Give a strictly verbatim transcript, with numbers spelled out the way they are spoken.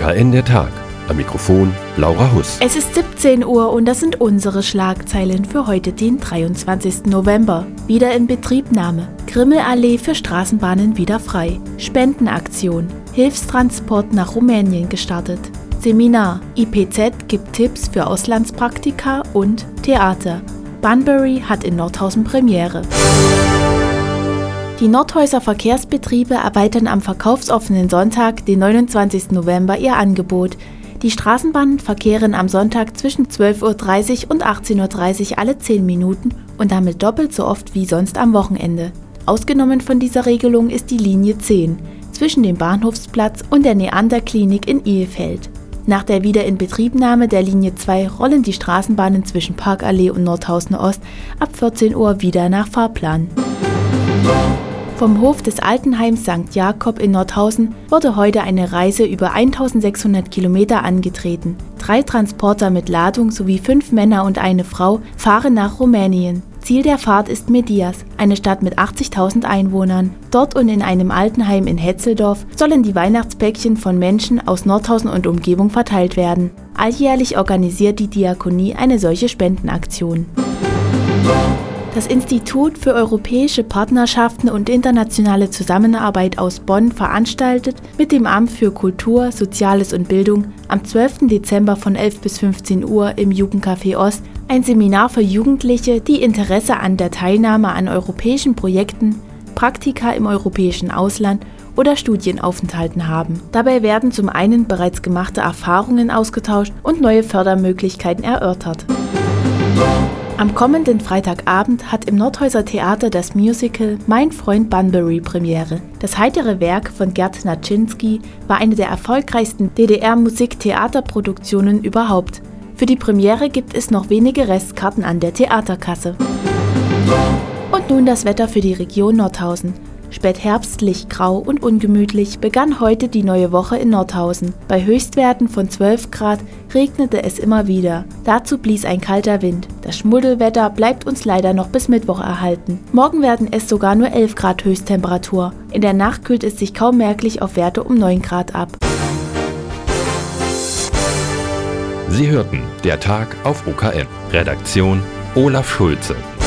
K N der Tag. Am Mikrofon Laura Huss. Es ist siebzehn Uhr und das sind unsere Schlagzeilen für heute, den dreiundzwanzigsten November. Wieder in Betriebnahme. Grimmelallee für Straßenbahnen wieder frei. Spendenaktion. Hilfstransport nach Rumänien gestartet. Seminar. I P Z gibt Tipps für Auslandspraktika und Theater. Bunbury hat in Nordhausen Premiere. Die Nordhäuser Verkehrsbetriebe erweitern am verkaufsoffenen Sonntag, den neunundzwanzigsten November, ihr Angebot. Die Straßenbahnen verkehren am Sonntag zwischen zwölf Uhr dreißig und achtzehn Uhr dreißig alle zehn Minuten und damit doppelt so oft wie sonst am Wochenende. Ausgenommen von dieser Regelung ist die Linie zehn zwischen dem Bahnhofsplatz und der Neander-Klinik in Ilfeld. Nach der Wiederinbetriebnahme der Linie zwei rollen die Straßenbahnen zwischen Parkallee und Nordhausen Ost ab vierzehn Uhr wieder nach Fahrplan. Vom Hof des Altenheims Sankt Jakob in Nordhausen wurde heute eine Reise über eintausendsechshundert Kilometer angetreten. Drei Transporter mit Ladung sowie fünf Männer und eine Frau fahren nach Rumänien. Ziel der Fahrt ist Medias, eine Stadt mit achtzigtausend Einwohnern. Dort und in einem Altenheim in Hetzeldorf sollen die Weihnachtspäckchen von Menschen aus Nordhausen und Umgebung verteilt werden. Alljährlich organisiert die Diakonie eine solche Spendenaktion. Das Institut für europäische Partnerschaften und internationale Zusammenarbeit aus Bonn veranstaltet mit dem Amt für Kultur, Soziales und Bildung am zwölften Dezember von elf bis fünfzehn Uhr im Jugendcafé Ost ein Seminar für Jugendliche, die Interesse an der Teilnahme an europäischen Projekten, Praktika im europäischen Ausland oder Studienaufenthalten haben. Dabei werden zum einen bereits gemachte Erfahrungen ausgetauscht und neue Fördermöglichkeiten erörtert. Am kommenden Freitagabend hat im Nordhäuser Theater das Musical Mein Freund Bunbury Premiere. Das heitere Werk von Gerd Naczynski war eine der erfolgreichsten D D R-Musiktheaterproduktionen überhaupt. Für die Premiere gibt es noch wenige Restkarten an der Theaterkasse. Und nun das Wetter für die Region Nordhausen. Spätherbstlich, grau und ungemütlich begann heute die neue Woche in Nordhausen. Bei Höchstwerten von zwölf Grad regnete es immer wieder. Dazu blies ein kalter Wind. Das Schmuddelwetter bleibt uns leider noch bis Mittwoch erhalten. Morgen werden es sogar nur elf Grad Höchsttemperatur. In der Nacht kühlt es sich kaum merklich auf Werte um neun Grad ab. Sie hörten der Tag auf O K N. Redaktion Olaf Schulze.